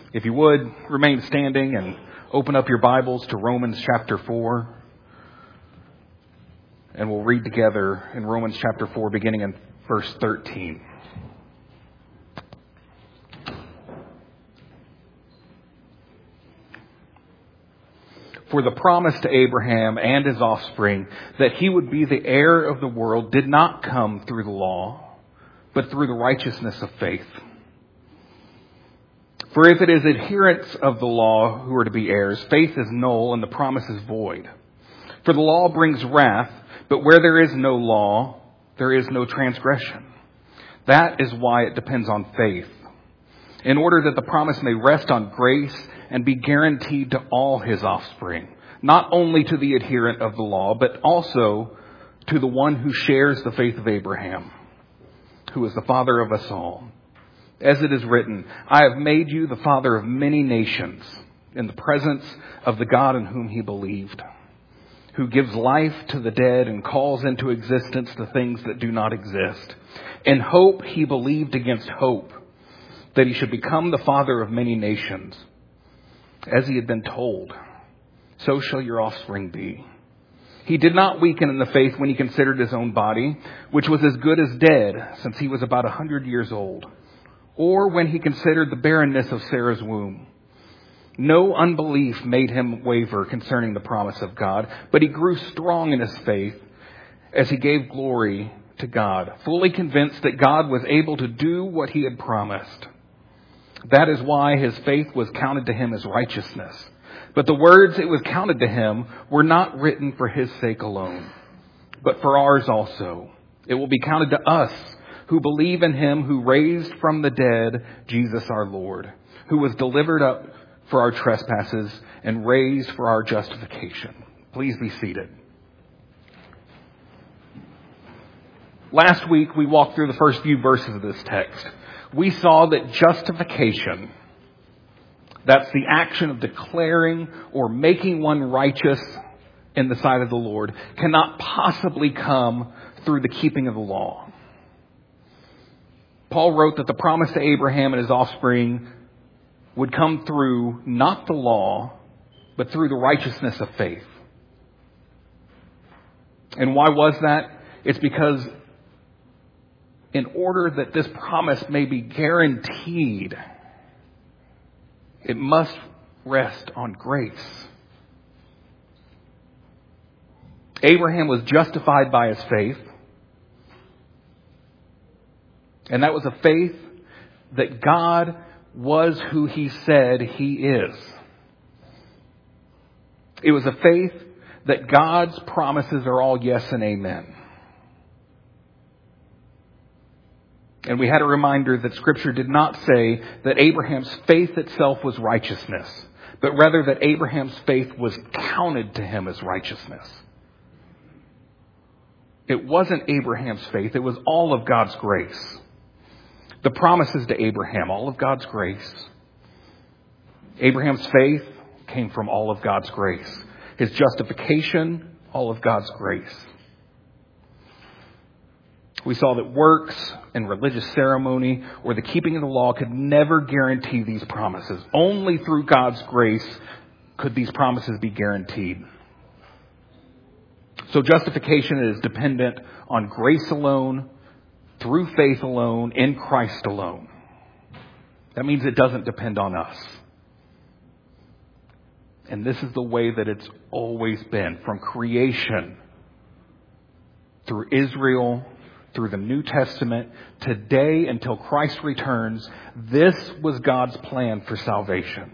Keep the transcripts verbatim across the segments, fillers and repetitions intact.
If you would, remain standing and open up your Bibles to Romans chapter four. And we'll read together in Romans chapter four, beginning in verse thirteen. For the promise to Abraham and his offspring that he would be the heir of the world did not come through the law, but through the righteousness of faith. For if it is adherents of the law who are to be heirs, faith is null and the promise is void. For the law brings wrath, but where there is no law, there is no transgression. That is why it depends on faith, in order that the promise may rest on grace and be guaranteed to all his offspring, not only to the adherent of the law, but also to the one who shares the faith of Abraham, who is the father of us all. As it is written, I have made you the father of many nations in the presence of the God in whom he believed, who gives life to the dead and calls into existence the things that do not exist. In hope he believed against hope, that he should become the father of many nations. As he had been told, so shall your offspring be. He did not weaken in the faith when he considered his own body, which was as good as dead, since he was about a hundred years old, or when he considered the barrenness of Sarah's womb. No unbelief made him waver concerning the promise of God, but he grew strong in his faith as he gave glory to God, fully convinced that God was able to do what he had promised. That is why his faith was counted to him as righteousness. But the words it was counted to him were not written for his sake alone, but for ours also. It will be counted to us who believe in him who raised from the dead Jesus our Lord, who was delivered up for our trespasses and raised for our justification. Please be seated. Last week, we walked through the first few verses of this text. We saw that justification, that's the action of declaring or making one righteous in the sight of the Lord, cannot possibly come through the keeping of the law. Paul wrote that the promise to Abraham and his offspring would come through not the law, but through the righteousness of faith. And why was that? It's because in order that this promise may be guaranteed, it must rest on grace. Abraham was justified by his faith. And that was a faith that God was who he said he is. It was a faith that God's promises are all yes and amen. And we had a reminder that Scripture did not say that Abraham's faith itself was righteousness, but rather that Abraham's faith was counted to him as righteousness. It wasn't Abraham's faith, it was all of God's grace. The promises to Abraham, all of God's grace. Abraham's faith came from all of God's grace. His justification, all of God's grace. We saw that works and religious ceremony or the keeping of the law could never guarantee these promises. Only through God's grace could these promises be guaranteed. So justification is dependent on grace alone, through faith alone, in Christ alone. That means it doesn't depend on us. And this is the way that it's always been, from creation, through Israel, through the New Testament, today until Christ returns. This was God's plan for salvation.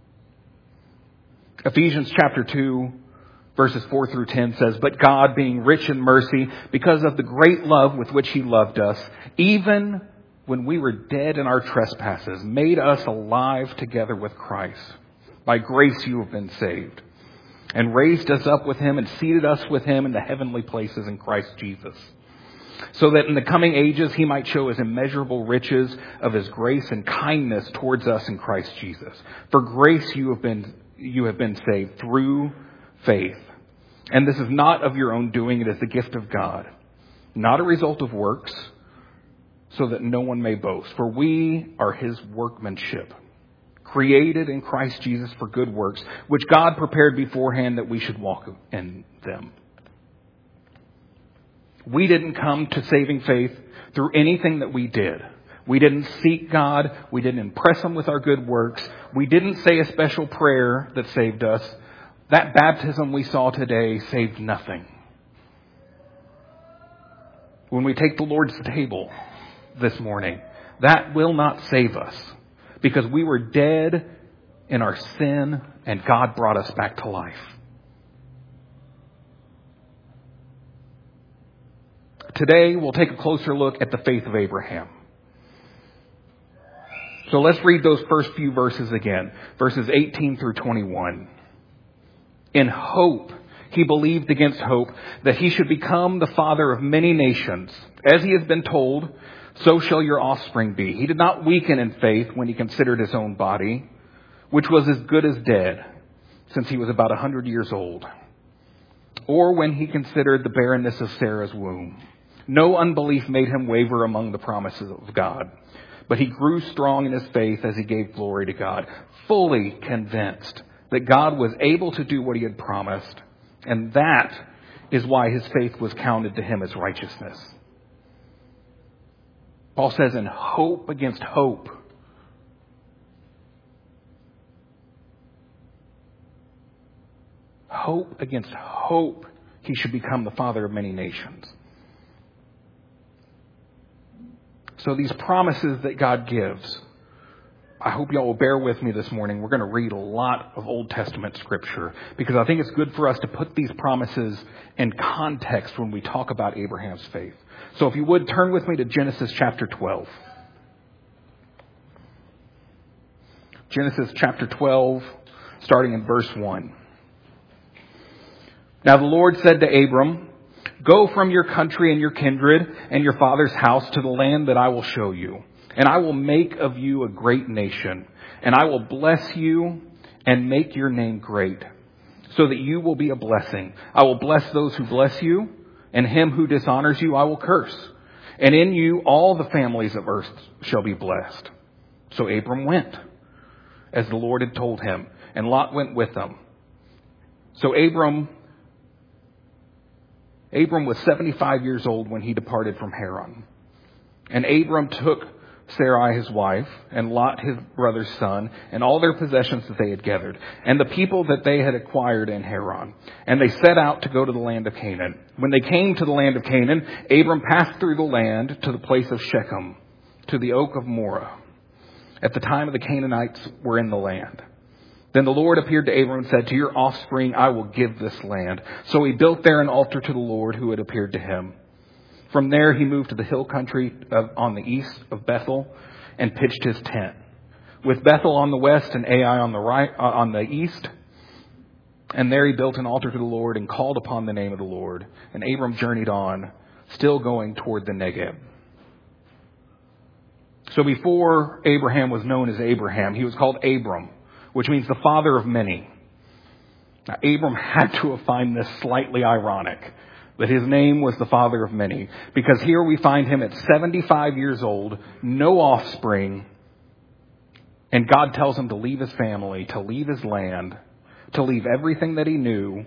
Ephesians chapter two, verses four through ten says, But God, being rich in mercy, because of the great love with which he loved us, even when we were dead in our trespasses, made us alive together with Christ. By grace you have been saved, and raised us up with him and seated us with him in the heavenly places in Christ Jesus, so that in the coming ages he might show his immeasurable riches of his grace and kindness towards us in Christ Jesus. For grace you have been you have been saved through faith. And this is not of your own doing, it is the gift of God, not a result of works, so that no one may boast. For we are his workmanship, created in Christ Jesus for good works, which God prepared beforehand that we should walk in them. We didn't come to saving faith through anything that we did. We didn't seek God. We didn't impress Him with our good works. We didn't say a special prayer that saved us. That baptism we saw today saved nothing. When we take the Lord's table this morning, that will not save us because we were dead in our sin and God brought us back to life. Today, we'll take a closer look at the faith of Abraham. So let's read those first few verses again, verses eighteen through twenty-one. In hope, he believed against hope that he should become the father of many nations. As he has been told, so shall your offspring be. He did not weaken in faith when he considered his own body, which was as good as dead, since he was about a hundred years old, or when he considered the barrenness of Sarah's womb. No unbelief made him waver among the promises of God, but he grew strong in his faith as he gave glory to God, fully convinced that God was able to do what he had promised, and that is why his faith was counted to him as righteousness. Paul says, in hope against hope. Hope against hope, he should become the father of many nations. So these promises that God gives, I hope y'all will bear with me this morning. We're going to read a lot of Old Testament scripture because I think it's good for us to put these promises in context when we talk about Abraham's faith. So if you would, turn with me to Genesis chapter twelve. Genesis chapter twelve, starting in verse one. Now the Lord said to Abram, go from your country and your kindred and your father's house to the land that I will show you. And I will make of you a great nation, and I will bless you and make your name great, so that you will be a blessing. I will bless those who bless you, and him who dishonors you I will curse. And in you all the families of earth shall be blessed. So Abram went, as the Lord had told him, and Lot went with him. So Abram, Abram was seventy-five years old when he departed from Haran. And Abram took Sarai his wife, and Lot his brother's son, and all their possessions that they had gathered, and the people that they had acquired in Haran. And they set out to go to the land of Canaan. When they came to the land of Canaan, Abram passed through the land to the place of Shechem, to the oak of Moreh, at the time of the Canaanites were in the land. Then the Lord appeared to Abram and said, to your offspring I will give this land. So he built there an altar to the Lord who had appeared to him. From there, he moved to the hill country of, on the east of Bethel and pitched his tent, with Bethel on the west and Ai on the right, uh, on the east. And there he built an altar to the Lord and called upon the name of the Lord. And Abram journeyed on, still going toward the Negeb. So before Abraham was known as Abraham, he was called Abram, which means the father of many. Now, Abram had to have found this slightly ironic, that his name was the father of many, because here we find him at seventy-five years old, no offspring, and God tells him to leave his family, to leave his land, to leave everything that he knew.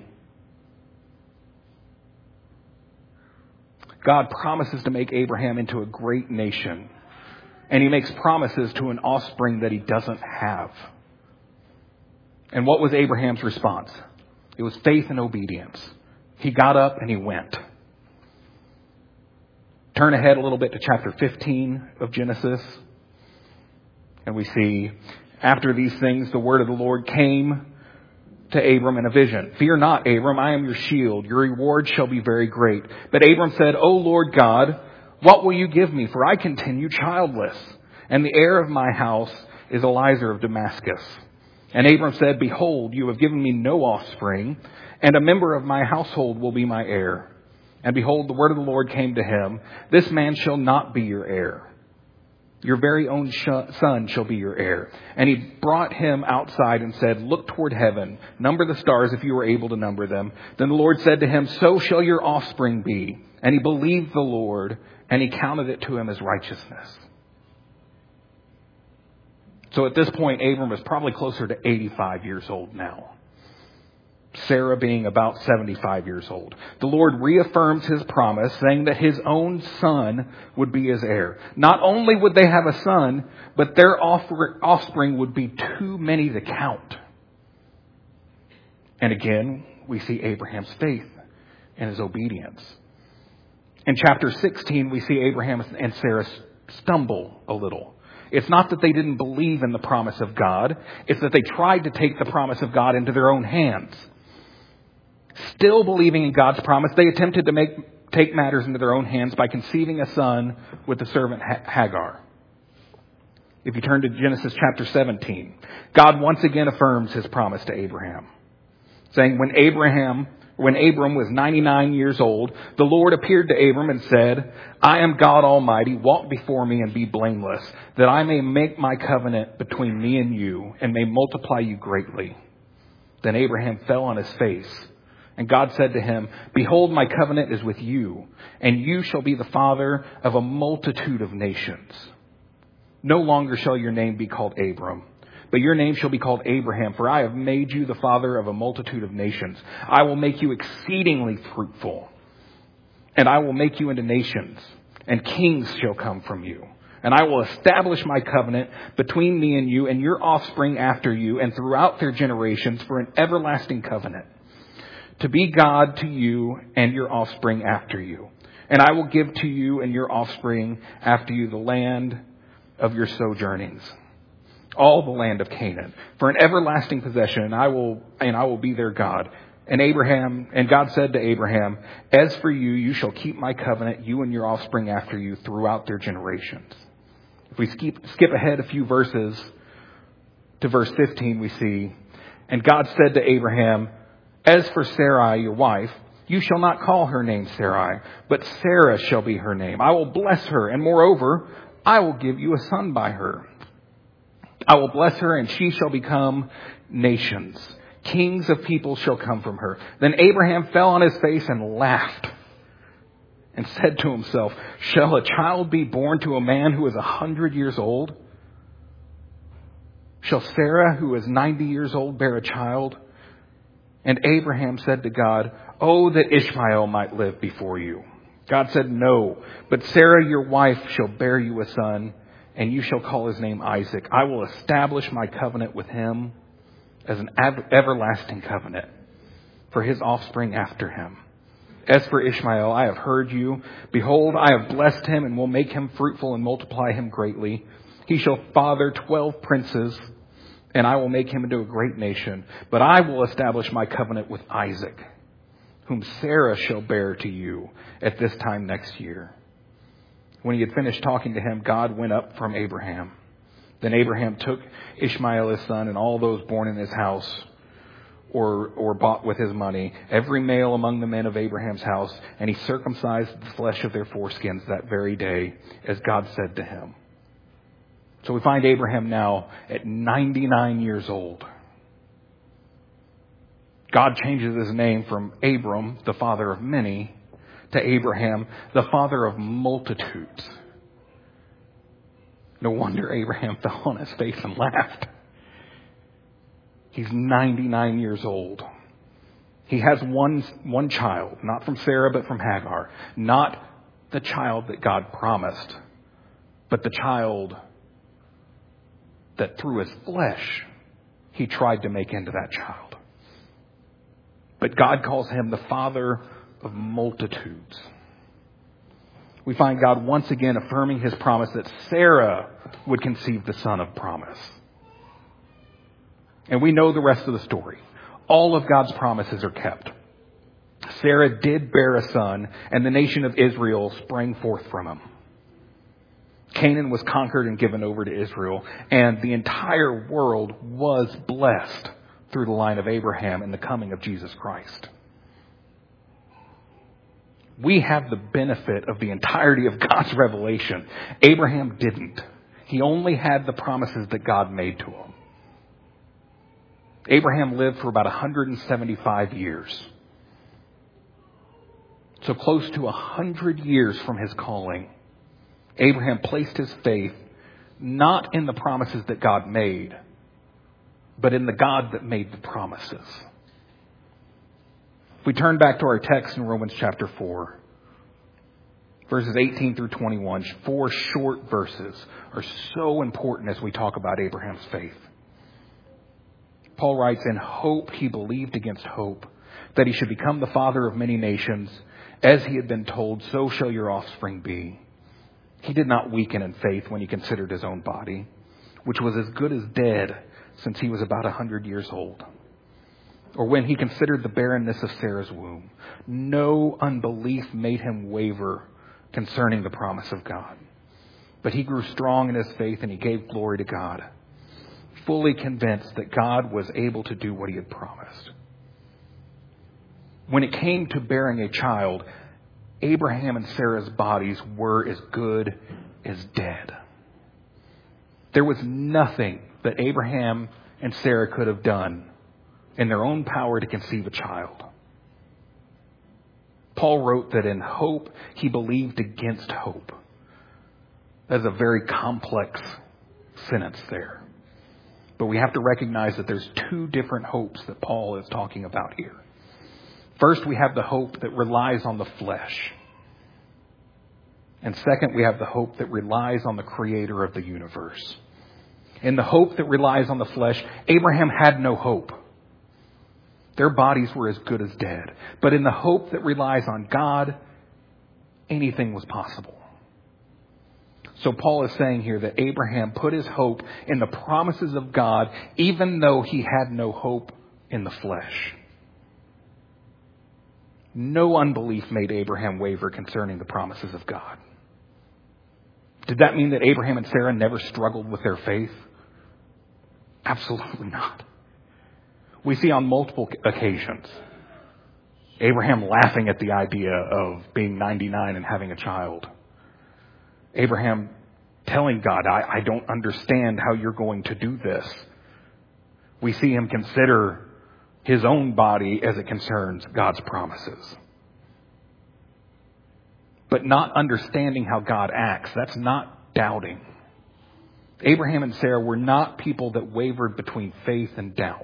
God promises to make Abraham into a great nation, and he makes promises to an offspring that he doesn't have. And what was Abraham's response? It was faith and obedience. He got up and he went. Turn ahead a little bit to chapter fifteen of Genesis. And we see, after these things, the word of the Lord came to Abram in a vision. Fear not, Abram, I am your shield. Your reward shall be very great. But Abram said, O Lord God, what will you give me? For I continue childless, and the heir of my house is Eliezer of Damascus. And Abram said, behold, you have given me no offspring, and a member of my household will be my heir. And behold, the word of the Lord came to him, this man shall not be your heir. Your very own son shall be your heir. And he brought him outside and said, look toward heaven, number the stars if you are able to number them. Then the Lord said to him, so shall your offspring be. And he believed the Lord, and he counted it to him as righteousness. So at this point, Abram is probably closer to eighty-five years old now. Sarah being about seventy-five years old. The Lord reaffirms his promise, saying that his own son would be his heir. Not only would they have a son, but their offspring would be too many to count. And again, we see Abraham's faith and his obedience. In chapter sixteen, we see Abraham and Sarah stumble a little. It's not that they didn't believe in the promise of God. It's that they tried to take the promise of God into their own hands. Still believing in God's promise, they attempted to make take matters into their own hands by conceiving a son with the servant Hagar. If you turn to Genesis chapter seventeen, God once again affirms his promise to Abraham, saying, when Abraham, when Abram was ninety-nine years old, the Lord appeared to Abram and said, I am God Almighty, walk before me and be blameless, that I may make my covenant between me and you and may multiply you greatly. Then Abraham fell on his face. And God said to him, behold, my covenant is with you, and you shall be the father of a multitude of nations. No longer shall your name be called Abram, but your name shall be called Abraham, for I have made you the father of a multitude of nations. I will make you exceedingly fruitful, and I will make you into nations, and kings shall come from you. And I will establish my covenant between me and you and your offspring after you and throughout their generations for an everlasting covenant, to be God to you and your offspring after you. And I will give to you and your offspring after you the land of your sojournings, all the land of Canaan, for an everlasting possession, and I will and I will be their God. And Abraham and God said to Abraham, as for you, you shall keep my covenant, you and your offspring after you, throughout their generations. If we skip, skip ahead a few verses to verse fifteen, we see, and God said to Abraham, as for Sarai, your wife, you shall not call her name Sarai, but Sarah shall be her name. I will bless her, and moreover, I will give you a son by her. I will bless her, and she shall become nations. Kings of people shall come from her. Then Abraham fell on his face and laughed and said to himself, shall a child be born to a man who is a hundred years old? Shall Sarah, who is ninety years old, bear a child? And Abraham said to God, oh, that Ishmael might live before you. God said, no, but Sarah, your wife, shall bear you a son, and you shall call his name Isaac. I will establish my covenant with him as an everlasting covenant for his offspring after him. As for Ishmael, I have heard you. Behold, I have blessed him and will make him fruitful and multiply him greatly. He shall father twelve princes, and I will make him into a great nation. But I will establish my covenant with Isaac, whom Sarah shall bear to you at this time next year. When he had finished talking to him, God went up from Abraham. Then Abraham took Ishmael his son and all those born in his house or, or bought with his money, every male among the men of Abraham's house, and he circumcised the flesh of their foreskins that very day, as God said to him. So we find Abraham now at ninety-nine years old. God changes his name from Abram, the father of many, to Abraham, the father of multitudes. No wonder Abraham fell on his face and laughed. He's ninety-nine years old. He has one, one child, not from Sarah, but from Hagar. Not the child that God promised, but the child that through his flesh he tried to make into that child. But God calls him the father of multitudes. We find God once again affirming his promise that Sarah would conceive the son of promise. And we know the rest of the story. All of God's promises are kept. Sarah did bear a son, and the nation of Israel sprang forth from him. Canaan was conquered and given over to Israel, and the entire world was blessed through the line of Abraham and the coming of Jesus Christ. We have the benefit of the entirety of God's revelation. Abraham didn't. He only had the promises that God made to him. Abraham lived for about one hundred seventy-five years. So close to one hundred years from his calling, Abraham placed his faith not in the promises that God made, but in the God that made the promises. If we turn back to our text in Romans chapter four, verses eighteen through twenty-one, four short verses are so important as we talk about Abraham's faith. Paul writes, "In hope he believed against hope, that he should become the father of many nations. As he had been told, so shall your offspring be. He did not weaken in faith when he considered his own body, which was as good as dead since he was about a hundred years old. Or when he considered the barrenness of Sarah's womb. No unbelief made him waver concerning the promise of God. But he grew strong in his faith and he gave glory to God, fully convinced that God was able to do what he had promised. When it came to bearing a child, Abraham and Sarah's bodies were as good as dead. There was nothing that Abraham and Sarah could have done in their own power to conceive a child. Paul wrote that in hope he believed against hope. That's a very complex sentence there. But we have to recognize that there's two different hopes that Paul is talking about here. First, we have the hope that relies on the flesh. And second, we have the hope that relies on the creator of the universe. In the hope that relies on the flesh, Abraham had no hope. Their bodies were as good as dead. But in the hope that relies on God, anything was possible. So Paul is saying here that Abraham put his hope in the promises of God, even though he had no hope in the flesh. No unbelief made Abraham waver concerning the promises of God. Did that mean that Abraham and Sarah never struggled with their faith? Absolutely not. We see on multiple occasions Abraham laughing at the idea of being ninety-nine and having a child. Abraham telling God, I, I don't understand how you're going to do this. We see him consider his own body as it concerns God's promises. But not understanding how God acts, that's not doubting. Abraham and Sarah were not people that wavered between faith and doubt.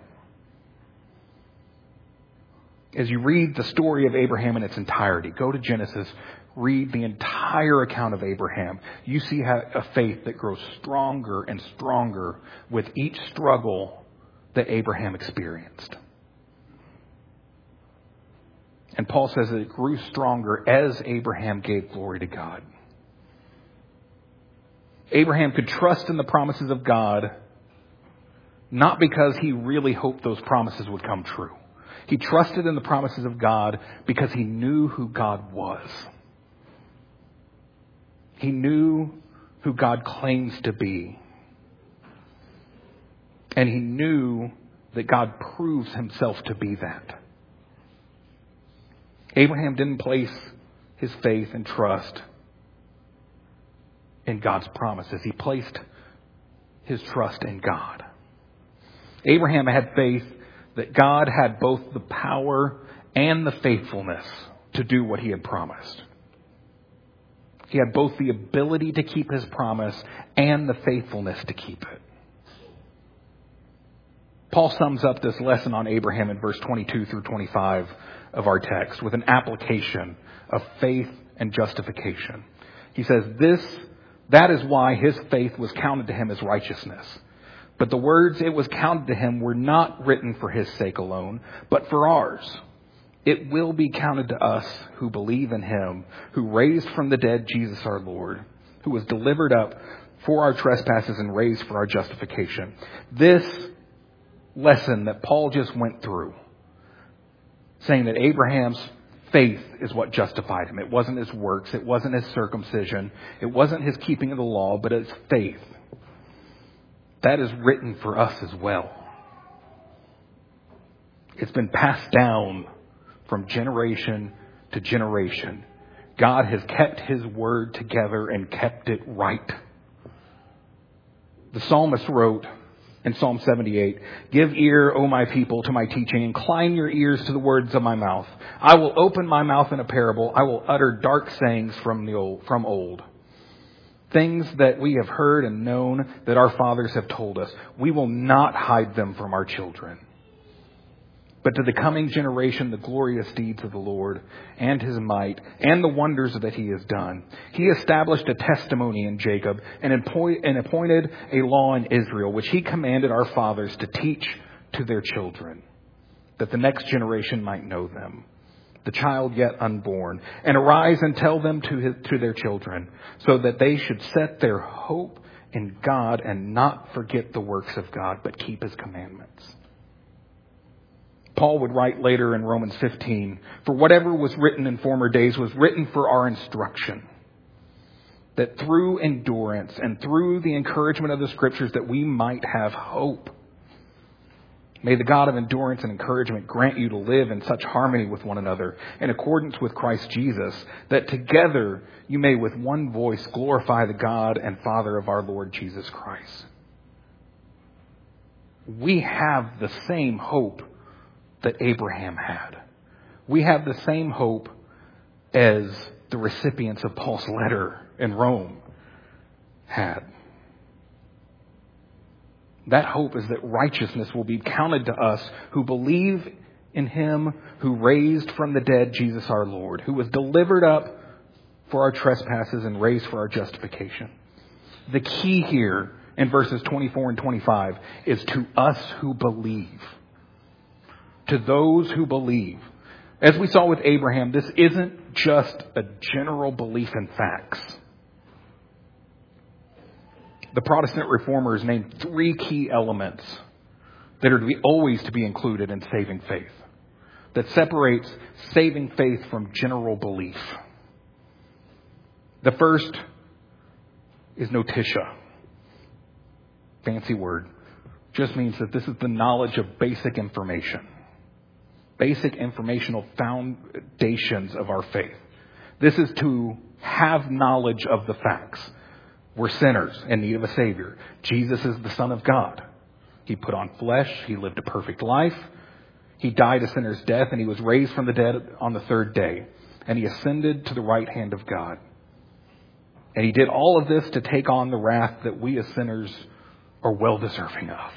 As you read the story of Abraham in its entirety, go to Genesis, read the entire account of Abraham. You see how a faith that grows stronger and stronger with each struggle that Abraham experienced. And Paul says that it grew stronger as Abraham gave glory to God. Abraham could trust in the promises of God, not because he really hoped those promises would come true. He trusted in the promises of God because he knew who God was. He knew who God claims to be. And he knew that God proves himself to be that. Abraham didn't place his faith and trust in God's promises. He placed his trust in God. Abraham had faith that God had both the power and the faithfulness to do what he had promised. He had both the ability to keep his promise and the faithfulness to keep it. Paul sums up this lesson on Abraham in verse twenty-two through twenty-five of our text with an application of faith and justification. He says, this, that is why his faith was counted to him as righteousness. But the words it was counted to him were not written for his sake alone, but for ours. It will be counted to us who believe in him, who raised from the dead Jesus our Lord, who was delivered up for our trespasses and raised for our justification. This lesson that Paul just went through, saying that Abraham's faith is what justified him. It wasn't his works. It wasn't his circumcision. It wasn't his keeping of the law, but it's faith. That is written for us as well. It's been passed down from generation to generation. God has kept his word together and kept it right. The psalmist wrote in Psalm seventy-eight, give ear, O my people, to my teaching. Incline your ears to the words of my mouth. I will open my mouth in a parable. I will utter dark sayings from the old, from old. things that we have heard and known that our fathers have told us, we will not hide them from our children. But to the coming generation, the glorious deeds of the Lord and his might and the wonders that he has done. He established a testimony in Jacob and appointed a law in Israel, which he commanded our fathers to teach to their children, that the next generation might know them, the child yet unborn, and arise and tell them to his, to their children, so that they should set their hope in God and not forget the works of God, but keep his commandments. Paul would write later in Romans fifteen, for whatever was written in former days was written for our instruction, that through endurance and through the encouragement of the Scriptures that we might have hope. May the God of endurance and encouragement grant you to live in such harmony with one another, in accordance with Christ Jesus, that together you may with one voice glorify the God and Father of our Lord Jesus Christ. We have the same hope that Abraham had. We have the same hope as the recipients of Paul's letter in Rome had. That hope is that righteousness will be counted to us who believe in him who raised from the dead Jesus our Lord, who was delivered up for our trespasses and raised for our justification. The key here in verses twenty-four and twenty-five is to us who believe. To those who believe. As we saw with Abraham, this isn't just a general belief in facts. The Protestant reformers named three key elements that are to be, always to be included in saving faith, that separates saving faith from general belief. The first is notitia. Fancy word. Just means that this is the knowledge of basic information. Basic informational foundations of our faith. This is to have knowledge of the facts. We're sinners in need of a Savior. Jesus is the Son of God. He put on flesh. He lived a perfect life. He died a sinner's death, and he was raised from the dead on the third day. And he ascended to the right hand of God. And he did all of this to take on the wrath that we as sinners are well deserving of.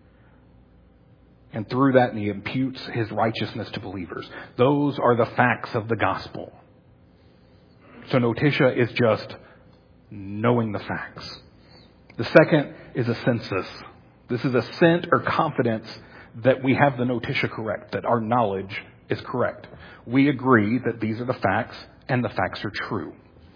And through that, he imputes his righteousness to believers. Those are the facts of the gospel. So notitia is just knowing the facts. The second is a census. This is assent or confidence that we have the notitia correct, that our knowledge is correct. We agree that these are the facts and the facts are true.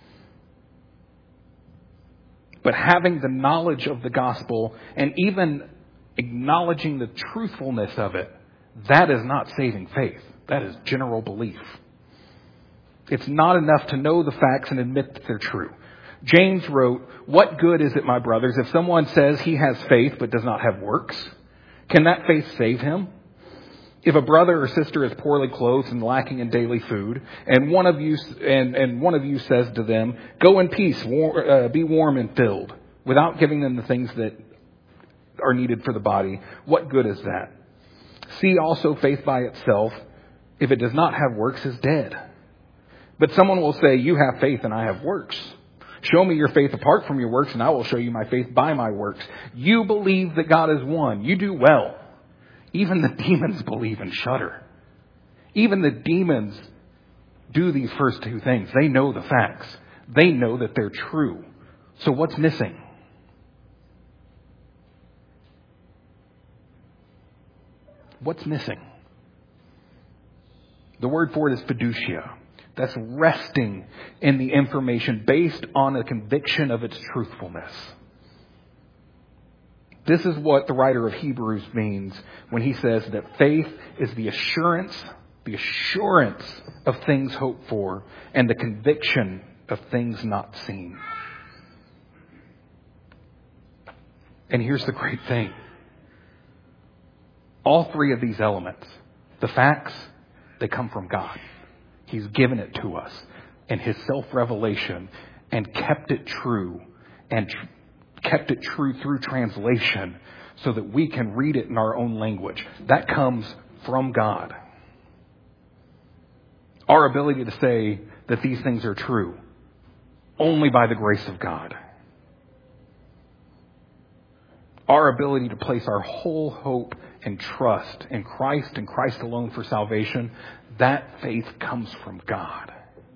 But having the knowledge of the gospel and even acknowledging the truthfulness of it, that is not saving faith. That is general belief. It's not enough to know the facts and admit that they're true. James wrote, "What good is it, my brothers, if someone says he has faith but does not have works? Can that faith save him? If a brother or sister is poorly clothed and lacking in daily food, and one of you and, and one of you says to them, 'Go in peace, war, uh, be warm and filled,' without giving them the things that are needed for the body, what good is that? See also faith by itself, if it does not have works, is dead. But someone will say, 'You have faith and I have works. Show me your faith apart from your works, and I will show you my faith by my works.' You believe that God is one. You do well. Even the demons believe and shudder." Even the demons do these first two things. They know the facts. They know that they're true. So what's missing? What's missing? The word for it is fiducia. That's resting in the information based on a conviction of its truthfulness. This is what the writer of Hebrews means when he says that faith is the assurance, the assurance of things hoped for, and the conviction of things not seen. And here's the great thing. All three of these elements, the facts, they come from God. He's given it to us in his self-revelation and kept it true and tr- kept it true through translation so that we can read it in our own language. That comes from God. Our ability to say that these things are true only by the grace of God. our ability to place our whole hope and trust in Christ and Christ alone for salvation, that faith comes from God.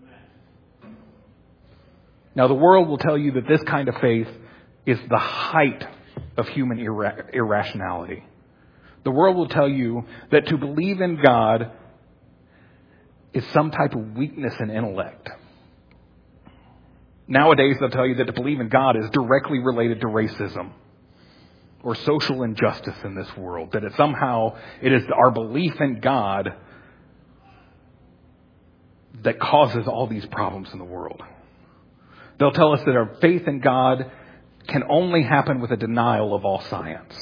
Now, the world will tell you that this kind of faith is the height of human irra- irrationality. The world will tell you that to believe in God is some type of weakness in intellect. Nowadays, they'll tell you that to believe in God is directly related to racism or social injustice in this world. That it somehow, it is our belief in God that causes all these problems in the world. They'll tell us that our faith in God can only happen with a denial of all science.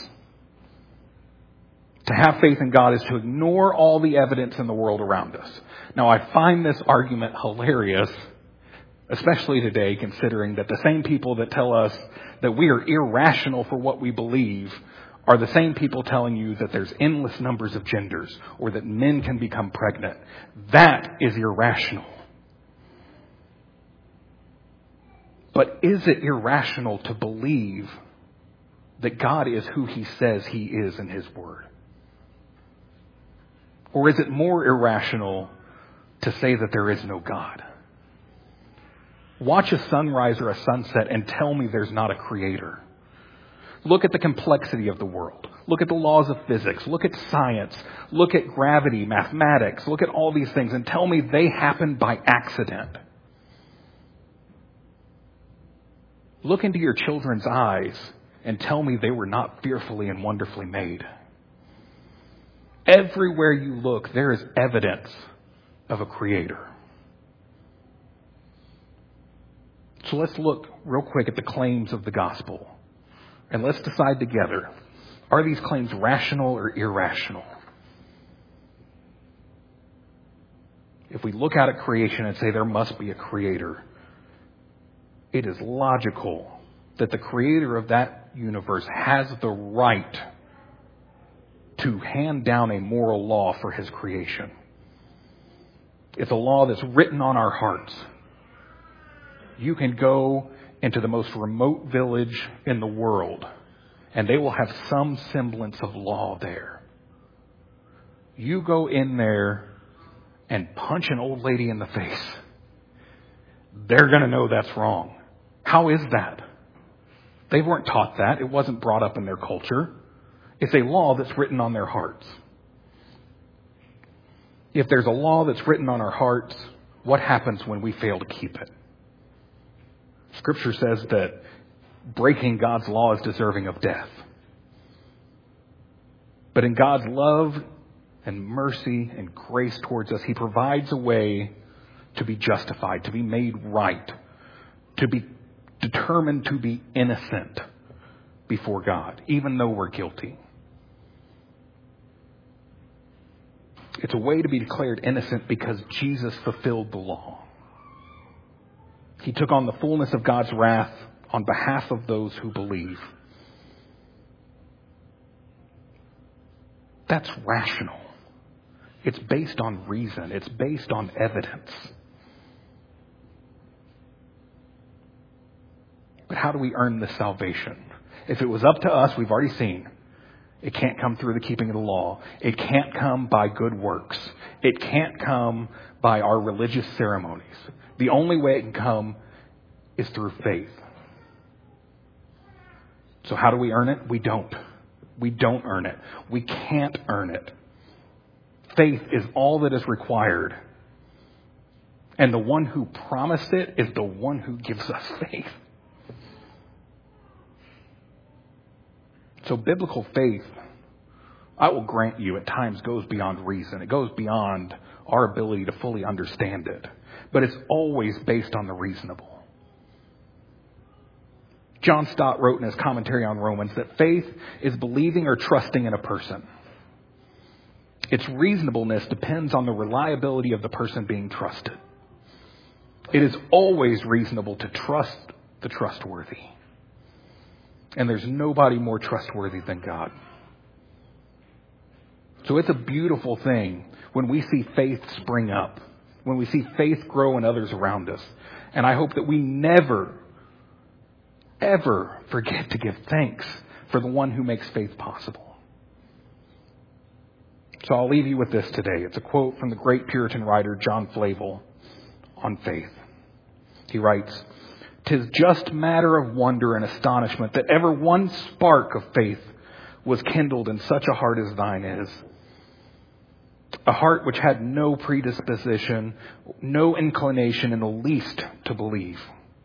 To have faith in God is to ignore all the evidence in the world around us. Now, I find this argument hilarious, especially today, considering that the same people that tell us that we are irrational for what we believe are the same people telling you that there's endless numbers of genders or that men can become pregnant. That is irrational. But is it irrational to believe that God is who He says He is in His Word? Or is it more irrational to say that there is no God? Watch a sunrise or a sunset and tell me there's not a creator. Look at the complexity of the world. Look at the laws of physics. Look at science. Look at gravity, mathematics. Look at all these things and tell me they happened by accident. Look into your children's eyes and tell me they were not fearfully and wonderfully made. Everywhere you look, there is evidence of a creator. So let's look real quick at the claims of the gospel. And let's decide together, are these claims rational or irrational? If we look out at creation and say there must be a creator, it is logical that the creator of that universe has the right to hand down a moral law for His creation. It's a law that's written on our hearts. You can go into the most remote village in the world, and they will have some semblance of law there. You go in there and punch an old lady in the face, they're going to know that's wrong. How is that? They weren't taught that. It wasn't brought up in their culture. It's a law that's written on their hearts. If there's a law that's written on our hearts, what happens when we fail to keep it? Scripture says that breaking God's law is deserving of death. But in God's love and mercy and grace towards us, He provides a way to be justified, to be made right, to be determined to be innocent before God, even though we're guilty. It's a way to be declared innocent because Jesus fulfilled the law. He took on the fullness of God's wrath on behalf of those who believe. That's rational. It's based on reason. It's based on evidence. But how do we earn this salvation? If it was up to us, we've already seen, it can't come through the keeping of the law. It can't come by good works. It can't come by our religious ceremonies. The only way it can come is through faith. So how do we earn it? We don't. We don't earn it. We can't earn it. Faith is all that is required. And the one who promised it is the one who gives us faith. So biblical faith, I will grant you, at times goes beyond reason. It goes beyond our ability to fully understand it. But it's always based on the reasonable. John Stott wrote in his commentary on Romans that faith is believing or trusting in a person. Its reasonableness depends on the reliability of the person being trusted. It is always reasonable to trust the trustworthy. And there's nobody more trustworthy than God. So it's a beautiful thing when we see faith spring up, when we see faith grow in others around us. And I hope that we never, ever forget to give thanks for the one who makes faith possible. So I'll leave you with this today. It's a quote from the great Puritan writer John Flavel on faith. He writes, "'Tis just matter of wonder and astonishment that ever one spark of faith was kindled in such a heart as thine is. A heart which had no predisposition, no inclination in the least to believe.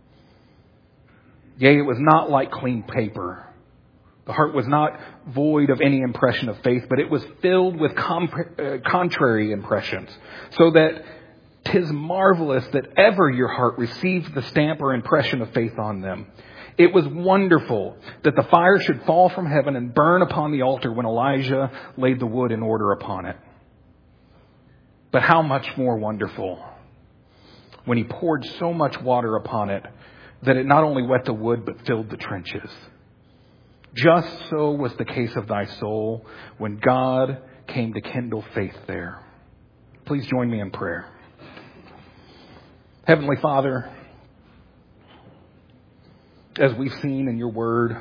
Yea, it was not like clean paper. The heart was not void of any impression of faith, but it was filled with com- uh, contrary impressions, so that 'tis marvelous that ever your heart received the stamp or impression of faith on them. It was wonderful that the fire should fall from heaven and burn upon the altar when Elijah laid the wood in order upon it. But how much more wonderful when he poured so much water upon it that it not only wet the wood but filled the trenches. Just so was the case of thy soul when God came to kindle faith there." Please join me in prayer. Heavenly Father, as we've seen in your word,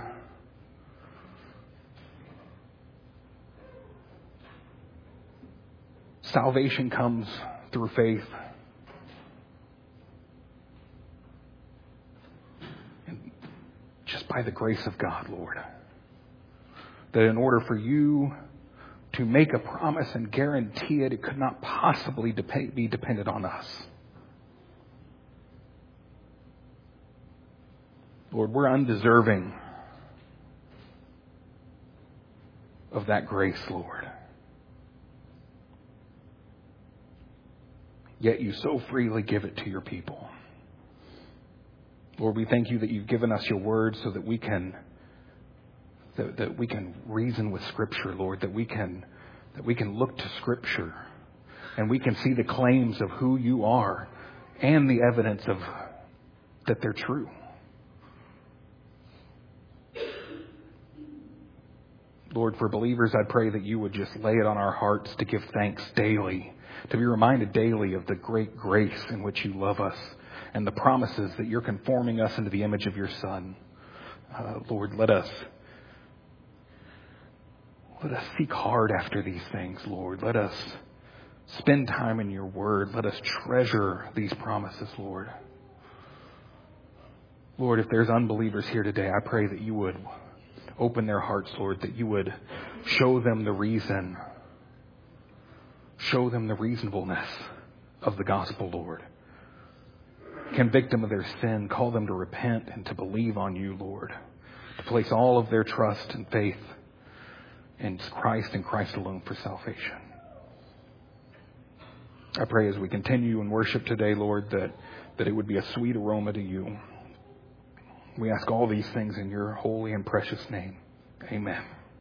salvation comes through faith. And just by the grace of God, Lord. That in order for you to make a promise and guarantee it, it could not possibly dep- be dependent on us. Lord, we're undeserving of that grace, Lord. Yet you so freely give it to your people. Lord, we thank you that you've given us your word so that we can that, that we can reason with Scripture, Lord, that we can that we can look to Scripture and we can see the claims of who you are and the evidence of that they're true. Lord, for believers, I pray that you would just lay it on our hearts to give thanks daily, to be reminded daily of the great grace in which you love us and the promises that you're conforming us into the image of your Son. Uh, Lord, let us let us seek hard after these things, Lord. Let us spend time in your word. Let us treasure these promises, Lord. Lord, if there's unbelievers here today, I pray that you would open their hearts, Lord, that you would show them the reason, show them the reasonableness of the gospel, Lord. Convict them of their sin, call them to repent and to believe on you, Lord, to place all of their trust and faith in Christ and Christ alone for salvation. I pray as we continue in worship today, Lord, that, that it would be a sweet aroma to you. We ask all these things in your holy and precious name. Amen.